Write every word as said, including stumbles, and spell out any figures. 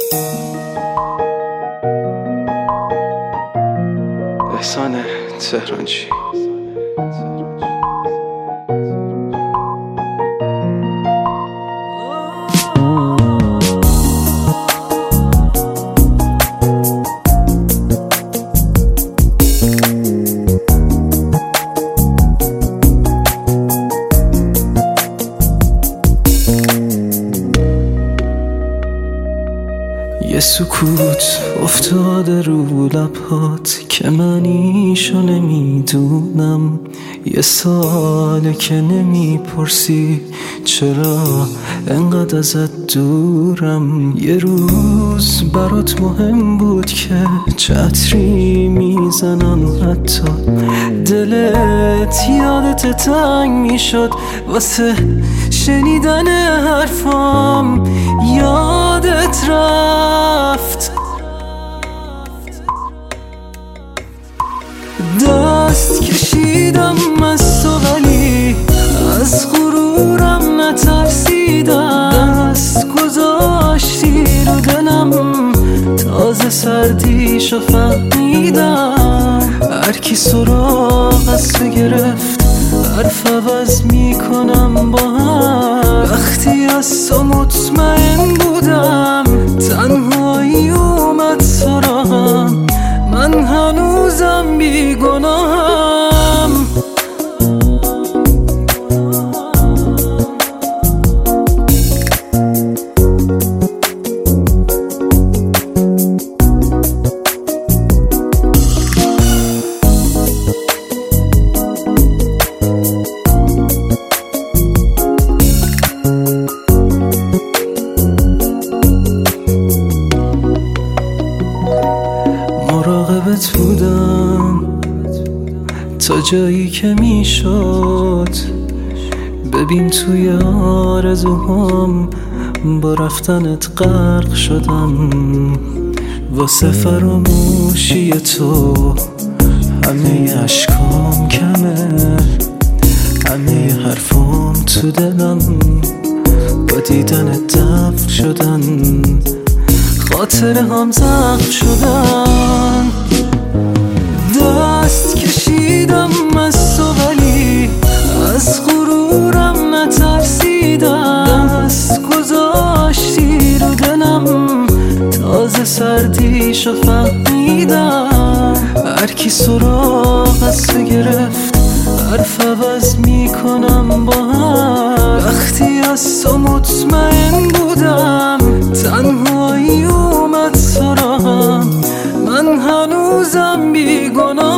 احسان تهرانچی. یه سکوت افتاده رو لبات که منیشو نمیدونم. یه ساله که نمیپرسی چرا انقدر ازت دورم. یه روز برات مهم بود که چه عطری میزنم، حتی دلت یادت تنگ میشد واسه شنیدن حرفام. یادت رفت دست کشیدم از تو ولی از غرورم نترسیدم. دست گذاشتی رو دلم تازه سردیشو فهمیدم. هرکی سراغ از تو گرفت حرف عوض میکنم با هم. وقتی از تو مطمئن بودم تنهایی اومد سراغم. من هنوزم بیگناهم. مراقبت بودم تا جایی که میشد. ببین توی آرزوهام با رفتنت غرق شدم. واسه فراموشی تو همه اشکام کمه. همه حرفام تو دلم با دیدن دفن شدن. خاطره هم زخم شدن. دست کشیدم از تو ولی از غرورم نترسیدم. دست گذاشتی رو دلم تازه سردیشو فهمیدم. هرکی سراغ از تو گرفت حرف عوض میکنم با هم. وقتی از تو مطمئن بودم تنهایی اومد سراغم. من هنوزم بیگناه